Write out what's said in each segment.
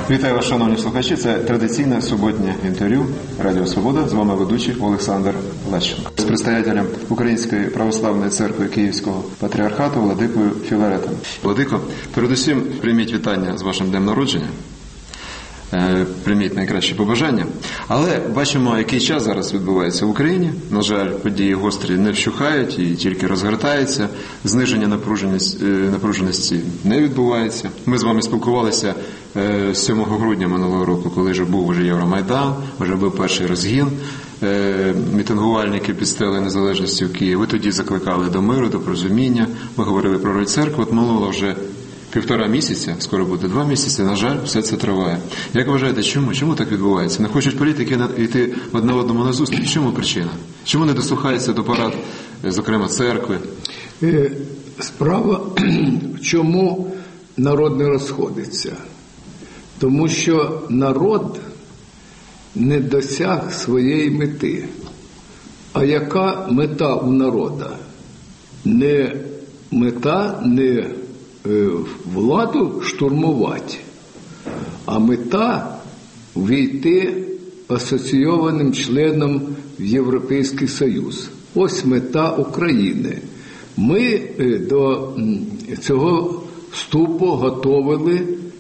Вітаю вас, шановні слухачі. Це традиційне суботнє інтерв'ю Радіо Свобода. З вами ведучий Олександр Лещенко. З предстоятелем Української православної церкви Київського патріархату Владикою Філаретом. Владико, передусім прийміть вітання з вашим днем народження. Прийміть найкращі побажання. Але бачимо, який час зараз відбувається в Україні. На жаль, події гострі не вщухають і тільки розгортаються. Зниження напруженості не відбувається. Ми з вами спілкувалися 7 грудня минулого року, коли вже був Євромайдан, вже був перший розгін. Мітингувальники під стелею Незалежності в Києві. Ви тоді закликали до миру, до порозуміння. Ми говорили про роль церкви. От минуло вже 1,5 місяця, скоро буде 2 місяці, на жаль, все це триває. Як вважаєте, чому? Чому так відбувається? Не хочуть політики йти одне одному на зустріч? Чому причина? Чому не дослухаються до порад, зокрема, церкви? Справа, чому народ не розходиться? Тому що народ не досяг своєї мети. А яка мета у народу? Не мета, не владу штурмувати, а мета війти асоційованим членом в Європейський Союз. Ось мета України. Ми до цього вступу готовили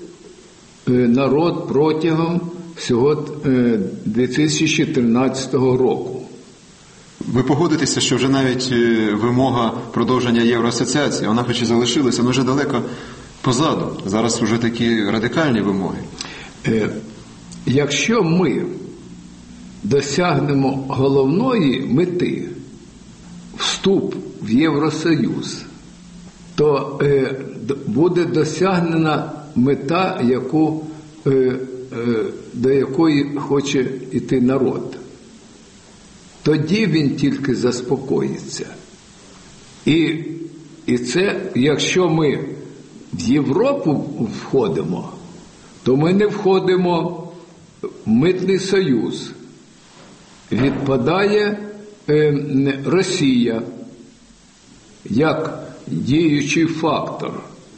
народ протягом всього 2013 року. Ви погодитеся, що вже навіть вимога продовження Євроасоціації, вона хоч і залишилася, але вже далеко позаду. Зараз вже такі радикальні вимоги. Якщо ми досягнемо головної мети вступ в Євросоюз, то буде досягнена мета, до якої хоче йти народ. Тоді він тільки заспокоїться. І це, якщо ми в Європу входимо, то ми не входимо в Митний Союз. Відпадає Росія як діючий фактор.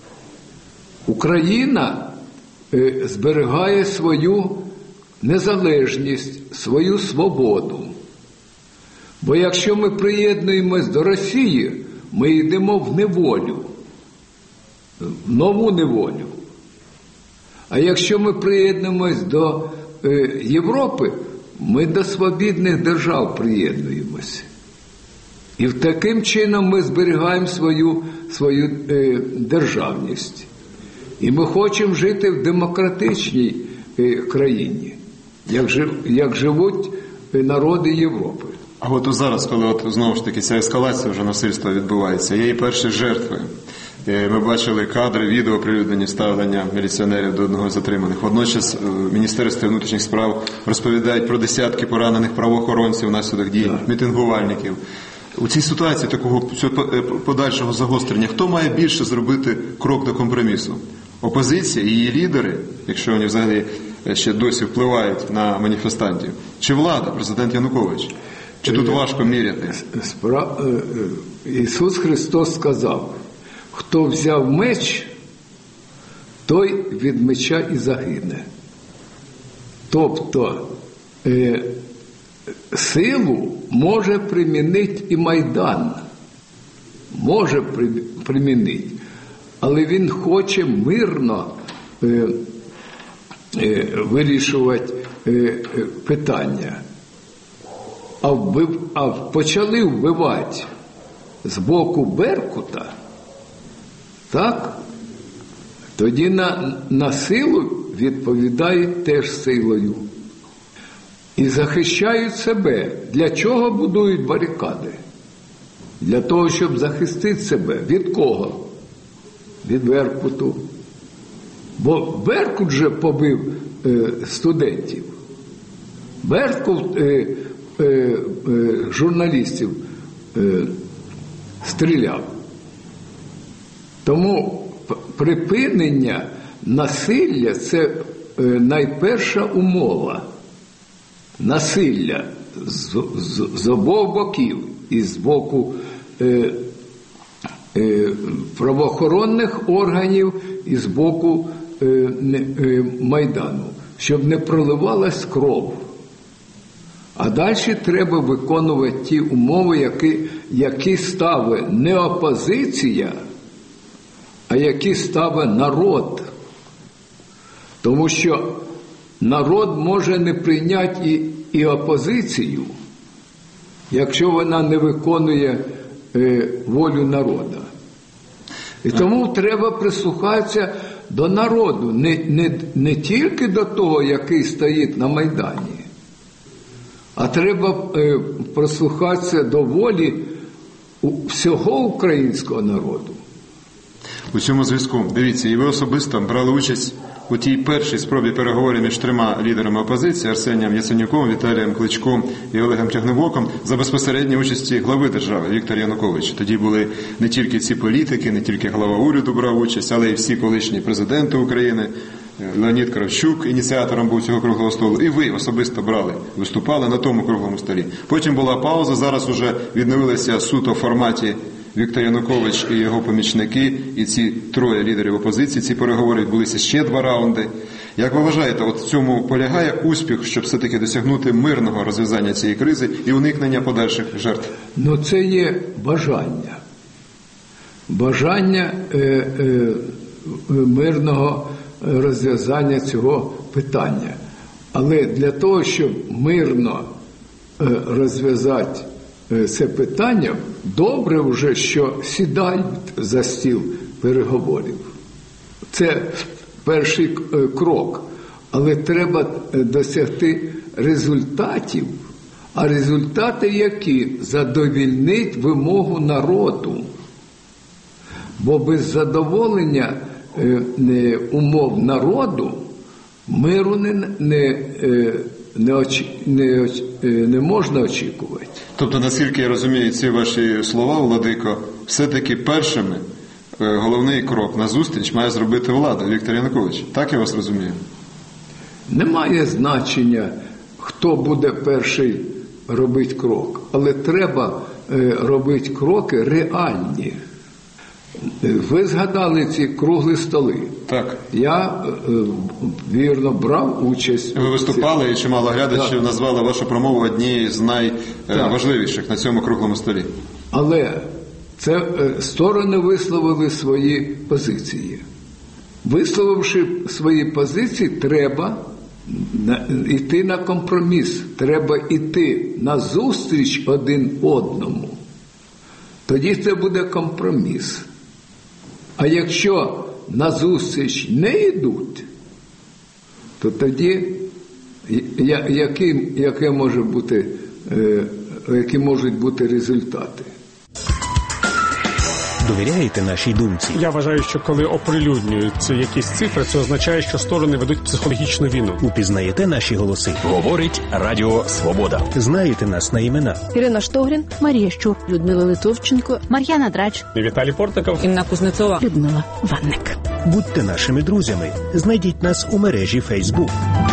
Україна зберігає свою незалежність, свою свободу. Бо якщо ми приєднуємось до Росії, ми йдемо в неволю, в нову неволю. А якщо ми приєднуємось до Європи, ми до свобідних держав приєднуємося. І таким чином ми зберігаємо свою державність. І ми хочемо жити в демократичній країні, як живуть народи Європи. А от зараз, коли знову ж таки ця ескалація вже насильства відбувається, є і перші жертви. Ми бачили кадри, відео оприлюднені ставлення міліціонерів до одного з затриманих. Водночас в Міністерстві внутрішніх справ розповідають про десятки поранених правоохоронців внаслідок дій мітингувальників. У цій ситуації такого подальшого загострення, хто має більше зробити крок до компромісу? Опозиція і її лідери, якщо вони взагалі ще досі впливають на маніфестантів? Чи влада, президент Янукович? Чи тут важко міряти? Ісус Христос сказав, хто взяв меч, той від меча і загине. Тобто, силу може примінити і Майдан. Може примінити. Але він хоче мирно вирішувати питання. А почали вбивати з боку Беркута, так? Тоді на силу відповідають теж силою. І захищають себе. Для чого будують барикади? Для того, щоб захистити себе. Від кого? Від Беркуту. Бо Беркут же побив студентів. Беркут журналістів стріляв. Тому припинення насилля – це найперша умова. Насилля з обох боків. І з боку правоохоронних органів, і з боку Майдану, щоб не проливалась кров. А далі треба виконувати ті умови, які ставить не опозиція, а які ставить народ. Тому що народ може не прийняти і опозицію, якщо вона не виконує волю народу. І тому треба прислухатися до народу, не тільки до того, який стоїть на Майдані, а треба прислухатися до волі всього українського народу. У цьому зв'язку, дивіться, і ви особисто брали участь у тій першій спробі переговорів між трьома лідерами опозиції Арсенієм Яценюком, Віталієм Кличком і Олегом Тягнибоком за безпосередньої участі глави держави Віктора Януковича. Тоді були не тільки ці політики, не тільки глава уряду брав участь, але й всі колишні президенти України. Леонід Кравчук ініціатором був цього круглого столу, і ви особисто виступали на тому круглому столі. Потім була пауза, зараз уже відновилися суто в форматі Віктор Янукович і його помічники, і ці троє лідерів опозиції, ці переговори відбулися ще 2 раунди. Як ви вважаєте, от в цьому полягає успіх, щоб все-таки досягнути мирного розв'язання цієї кризи і уникнення подальших жертв? Це є бажання. Бажання мирного розв'язання цього питання. Але для того, щоб мирно розв'язати це питання, добре вже, що сідають за стіл переговорів. Це перший крок. Але треба досягти результатів. А результати які? Задовольнить вимогу народу. Бо без задоволення умов народу миру не можна очікувати. Тобто, наскільки я розумію ці ваші слова, Владико, все-таки першими головний крок на зустріч має зробити влада, Віктор Янукович. Так я вас розумію? Немає значення, хто буде перший робити крок. Але треба робити кроки реальні. Ви згадали ці круглі столи. Так. Я, вірно, брав участь. Ви виступали, і чимало глядачів назвали вашу промову однією з найважливіших на цьому круглому столі. Але це сторони висловили свої позиції. Висловивши свої позиції, треба йти на компроміс. Треба йти на зустріч один одному. Тоді це буде компроміс. А якщо на зустріч не йдуть, то тоді які можуть бути результати? Довіряєте нашій думці? Я вважаю, що коли оприлюднюються якісь цифри, це означає, що сторони ведуть психологічну війну. Упізнаєте наші голоси? Говорить Радіо Свобода. Знаєте нас на імена? Ірина Штогрін, Марія Щур, Людмила Литовченко, Мар'яна Драч, Віталій Портников, Інна Кузнецова, Людмила Ванник. Будьте нашими друзями. Знайдіть нас у мережі Facebook.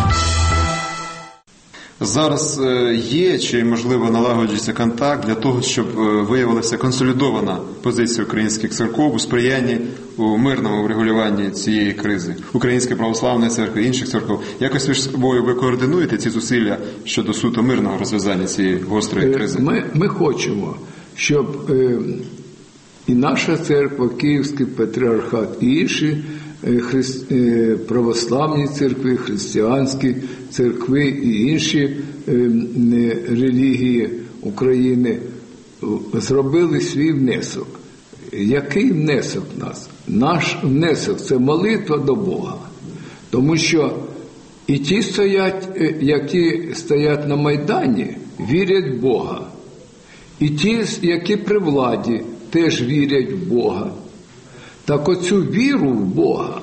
Зараз є чи, можливо, налагоджується контакт для того, щоб виявилася консолідована позиція українських церков у сприянні у мирному врегулюванні цієї кризи. Української православної церкви, інших церков. Якось між собою ви координуєте ці зусилля щодо суто мирного розв'язання цієї гострої кризи? Ми хочемо, щоб і наша церква, Київський патріархат, і інші православні церкви, християнські церкви і інші релігії України зробили свій внесок. Який внесок в нас? Наш внесок – це молитва до Бога. Тому що і ті стоять, які стоять на Майдані, вірять в Бога. І ті, які при владі, теж вірять в Бога. Так оцю віру в Бога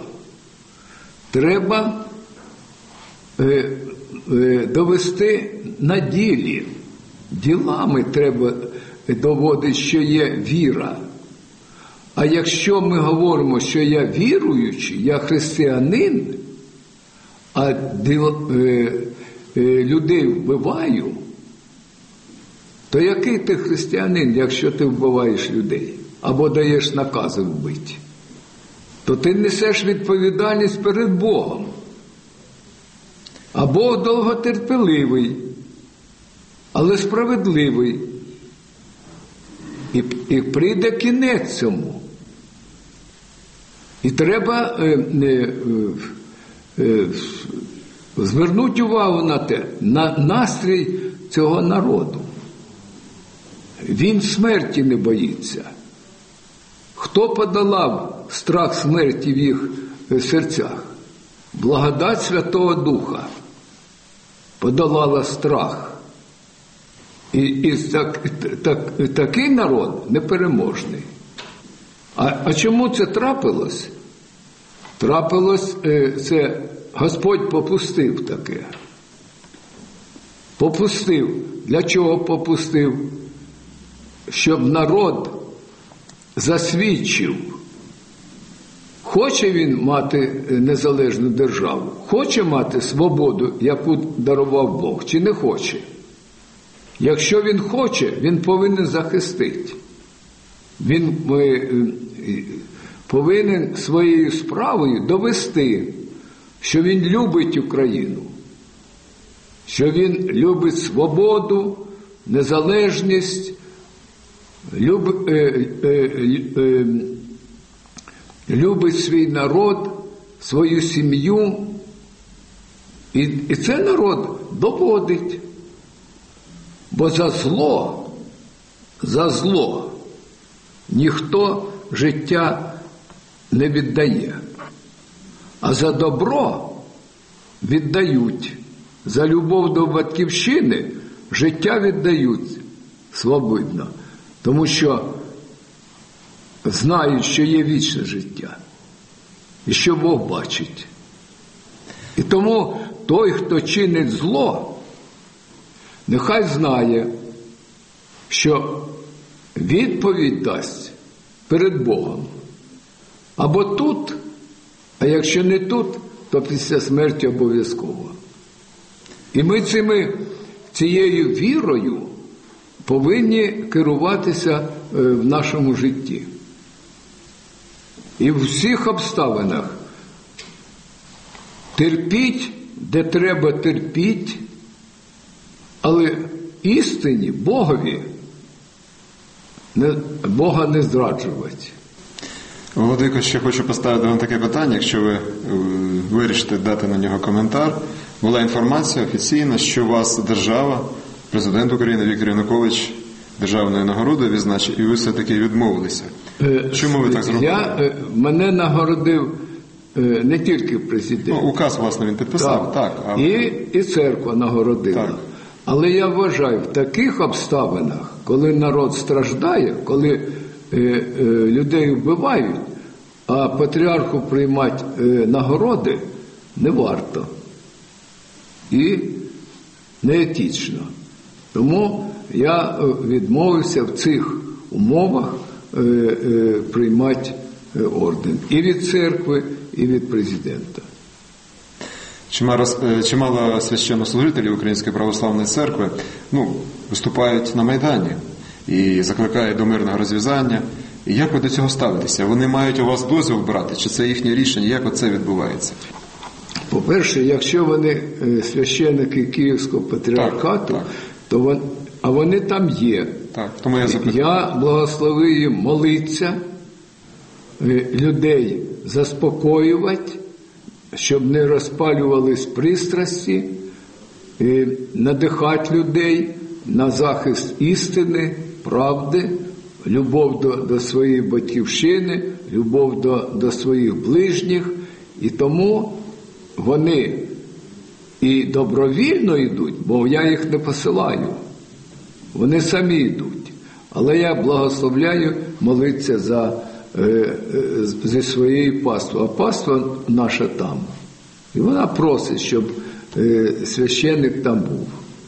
треба довести на ділі. Ділами треба доводити, що є віра. А якщо ми говоримо, що я віруючий, я християнин, а людей вбиваю, то який ти християнин, якщо ти вбиваєш людей? Або даєш накази вбити? то ти несеш відповідальність перед Богом. А Бог довготерпеливий, але справедливий. І прийде кінець цьому. І треба звернути увагу на те, на настрій цього народу. Він смерті не боїться. Хто подолав страх смерті в їх серцях? Благодать Святого Духа подолала страх. І такий народ непереможний. А чому це трапилось? Трапилось, це Господь попустив таке. Попустив. Для чого попустив? Щоб народ засвідчив, хоче він мати незалежну державу, хоче мати свободу, яку дарував Бог, чи не хоче. Якщо він хоче, він повинен захистити. Він повинен своєю справою довести, що він любить Україну, що він любить свободу, незалежність, любить свій народ, свою сім'ю. І це народ доводить. Бо за зло ніхто життя не віддає, а за добро віддають. За любов до батьківщини життя віддають свободно, тому що знають, що є вічне життя і що Бог бачить. І тому той, хто чинить зло, нехай знає, що відповідь дасть перед Богом. Або тут, а якщо не тут, то після смерті обов'язково. І ми цією вірою повинні керуватися в нашому житті. І в всіх обставинах терпіть, де треба терпіть, але істині, Бога не зраджувати. Владико, ще хочу поставити вам таке питання, якщо ви вирішите дати на нього коментар. Була інформація офіційна, що вас держава, президент України Віктор Янукович державною нагородою відзначив, і ви все-таки відмовилися. Чому ви так зробили? Мене нагородив не тільки президент. Указ, власне, він підписав, так. І церква нагородила. Так. Але я вважаю, в таких обставинах, коли народ страждає, коли людей вбивають, а патріарху приймати нагороди не варто. І неетично. Тому я відмовився в цих умовах приймати орден. І від церкви, і від президента. Чимало священнослужителів Української православної церкви виступають на Майдані і закликають до мирного розв'язання. І як ви до цього ставитеся? Вони мають у вас дозвіл брати? Чи це їхнє рішення? Як оце відбувається? По-перше, якщо вони священники Київського патріархату, то вони там є. Так, тому я благословив їм молитися, людей заспокоювати, щоб не розпалювались пристрасті, надихати людей на захист істини, правди, любов до своєї батьківщини, любов до своїх ближніх. І тому вони і добровільно йдуть, бо я їх не посилаю. Вони самі йдуть. Але я благословляю молитися зі своєю паствою. А паства наша там. І вона просить, щоб священник там був.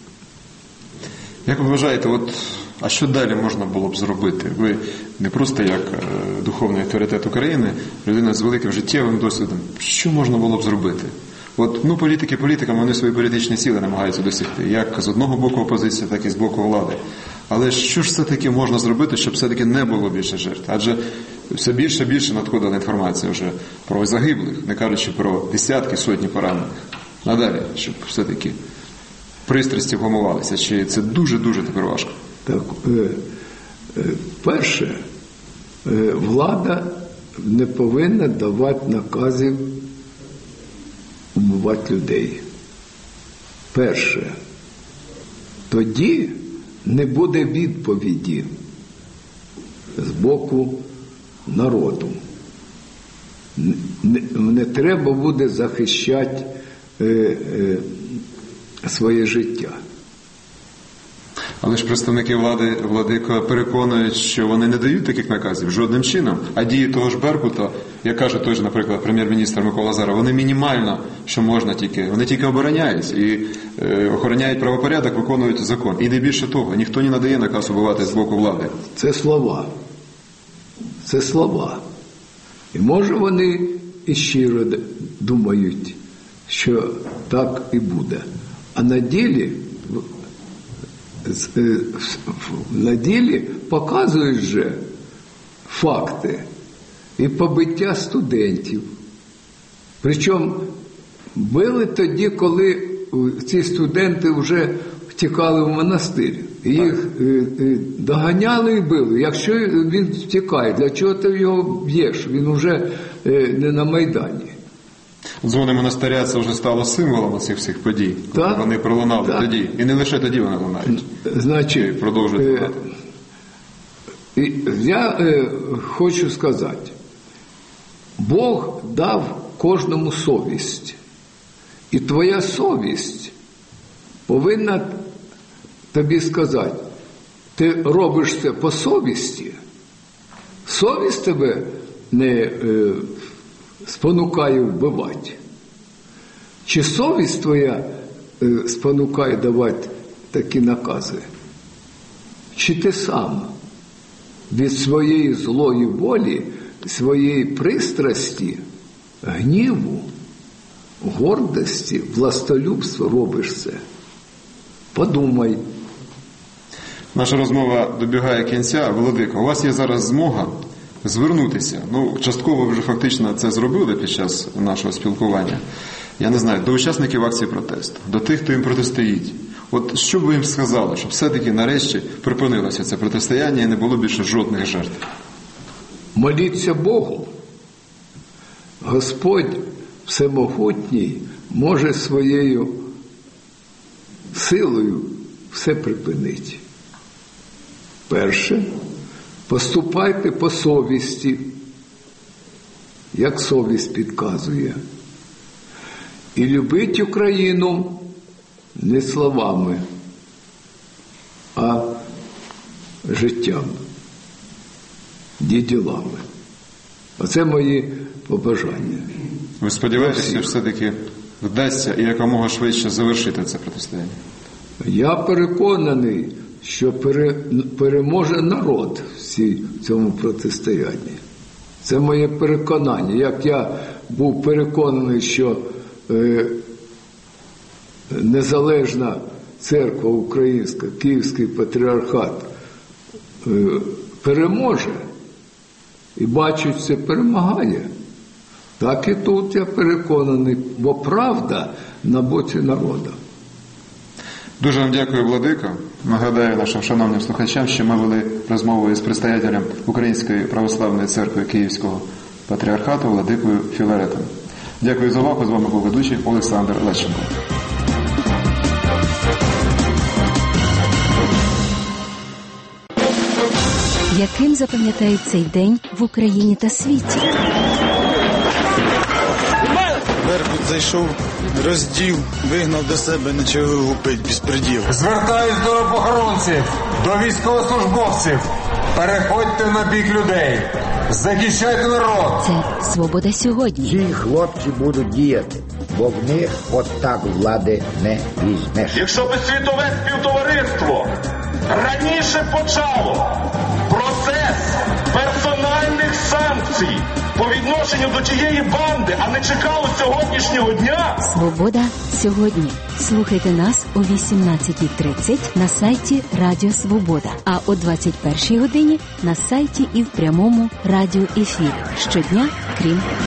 Як ви вважаєте, а що далі можна було б зробити? Ви не просто як духовний авторитет України, людина з великим життєвим досвідом. Що можна було б зробити? Політики політиками, вони свої політичні цілі намагаються досягти. Як з одного боку опозиція, так і з боку влади. Але що ж все-таки можна зробити, щоб все-таки не було більше жертв? Адже все більше і більше надходила інформація вже про загиблих, не кажучи про десятки, сотні поранених. Надалі, щоб все-таки пристрасті вгамувалися. Чи це дуже-дуже тепер важко? Так, перше, влада не повинна давати наказів убивати людей. Перше. Тоді не буде відповіді з боку народу. Не треба буде захищати своє життя. Але ж представники влади, владика, переконують, що вони не дають таких наказів жодним чином. А дії того ж Беркута, як каже той же, наприклад, прем'єр-міністр Микола Азаров, вони мінімально, що можна тільки. Вони тільки обороняють і охороняють правопорядок, виконують закон. І не більше того, ніхто не надає наказ убивати з боку влади. Це слова. Це слова. І може вони і щиро думають, що так і буде. А на ділі показують вже факти і побиття студентів. Причому били тоді, коли ці студенти вже втікали в монастир. Їх доганяли і били. Якщо він втікає, для чого ти його б'єш? Він вже не на Майдані. Дзвони монастиря – це вже стало символом цих всіх подій. Так, вони пролунали тоді. І не лише тоді вони лунають. Значить, продовжують лунати. Я хочу сказати, Бог дав кожному совість. І твоя совість повинна тобі сказати, ти робиш це по совісті, совість тебе не спонукає вбивати. Чи совість твоя спонукає давати такі накази? Чи ти сам від своєї злої волі, своєї пристрасті, гніву, гордості, властолюбства робиш це? Подумай. Наша розмова добігає кінця. Владико, у вас є зараз змога звернутися. Частково ви вже фактично це зробили під час нашого спілкування. Я не знаю, до учасників акції протесту, до тих, хто їм протистоїть. От що б ви їм сказали, щоб все-таки нарешті припинилося це протистояння і не було більше жодних жертв? Моліться Богу. Господь Всемогутній може своєю силою все припинити. Перше, поступайте по совісті, як совість підказує. І любіть Україну не словами, а життям, ділами. Оце мої побажання. Ви сподіваєтеся, що все-таки вдасться і якомога швидше завершити це протистояння? Я переконаний, що переможе народ в цьому протистоянні. Це моє переконання. Як я був переконаний, що незалежна церква українська, Київський патріархат переможе, і бачу, це перемагає. Так і тут я переконаний, бо правда на боці народу. Дуже вам дякую, Владико. Нагадаю нашим шановним слухачам, що ми вели розмову із предстоятелем Української православної церкви Київського патріархату Владикою Філаретом. Дякую за увагу. З вами був ведучий Олександр Лещенко. Яким запам'ятають цей день в Україні та світі? Беркут зайшов, розділ, вигнав до себе, почав гупить, безпреділ. Звертаюсь до рабохоронців, до військовослужбовців. Переходьте на бік людей. Захищайте народ. Це «Свобода сьогодні». Ці хлопці будуть діяти, бо в них от так влади не візьмеш. Якщо би світове співтовариство раніше почало процес персональних санкцій по відношенню до тієї банди, а не чекало сьогоднішнього дня? Свобода сьогодні. Слухайте нас о 18:30 на сайті Радіо Свобода, а о 21:00 годині на сайті і в прямому радіоефірі. Щодня, крім